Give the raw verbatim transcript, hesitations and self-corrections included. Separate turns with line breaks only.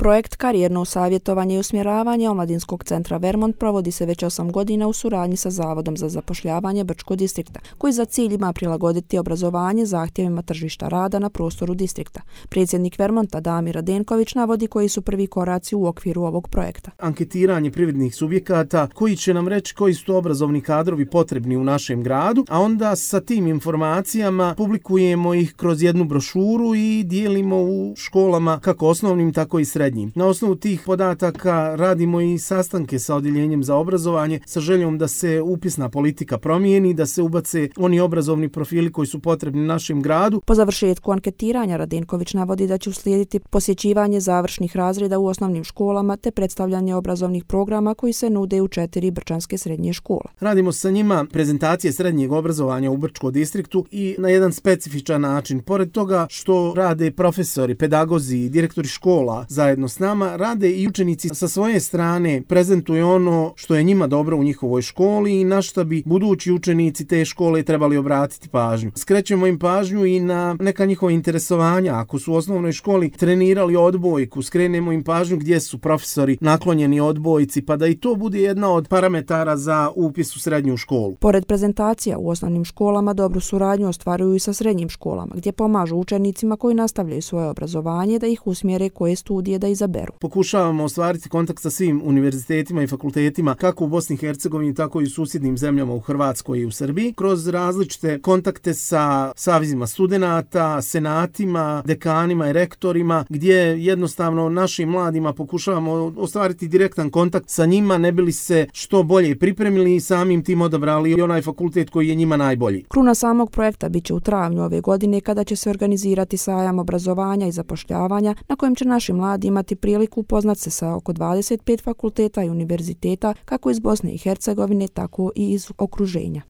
Projekt Karijerno savjetovanje i usmjeravanje Omladinskog centra Vermont provodi se već osam godina u suradnji sa Zavodom za zapošljavanje Brčkog distrikta, koji za cilj ima prilagoditi obrazovanje zahtjevima tržišta rada na prostoru distrikta. Predsjednik Vermonta Damir Radenković navodi koji su prvi koraci u okviru ovog projekta.
Anketiranje privrednih subjekata koji će nam reći koji su to obrazovni kadrovi potrebni u našem gradu, a onda sa tim informacijama publikujemo ih kroz jednu brošuru i dijelimo u školama kako osnovnim tako i srednjim. Na osnovu tih podataka radimo i sastanke sa odjeljenjem za obrazovanje sa željom da se upisna politika promijeni, da se ubace oni obrazovni profili koji su potrebni našem gradu.
Po završetku anketiranja Radenković navodi da će uslijediti posjećivanje završnih razreda u osnovnim školama te predstavljanje obrazovnih programa koji se nude u četiri brčanske srednje škole.
Radimo sa njima prezentacije srednjeg obrazovanja u Brčkom distriktu i na jedan specifičan način. Pored toga što rade profesori, pedagozi i direktori škola zajedno s nama, rade i učenici sa svoje strane, prezentuju ono što je njima dobro u njihovoj školi i na šta bi budući učenici te škole trebali obratiti pažnju. Skrećemo im pažnju i na neka njihova interesovanja. Ako su u osnovnoj školi trenirali odbojku, skrenemo im pažnju gdje su profesori naklonjeni odbojci, pa da i to bude jedna od parametara za upis u srednju školu.
Pored prezentacija u osnovnim školama dobru suradnju ostvaruju i sa srednjim školama, gdje pomažu učenicima koji nastavljaju svoje obrazovanje da ih usmjere koje studije da izaberu.
Pokušavamo ostvariti kontakt sa svim univerzitetima i fakultetima kako u Bosni i Hercegovini, tako i u susjednim zemljama u Hrvatskoj i u Srbiji, kroz različite kontakte sa savizima studenata, senatima, dekanima i rektorima, gdje jednostavno našim mladima pokušavamo ostvariti direktan kontakt sa njima, ne bili se što bolje pripremili i samim tim odabrali onaj fakultet koji je njima najbolji.
Kruna samog projekta biće u travnju ove godine kada će se organizirati sajam obrazovanja i zapošljavanja na kojem će naši mladi imati priliku upoznat se sa oko dvadeset pet fakulteta i univerziteta kako iz Bosne i Hercegovine, tako i iz okruženja.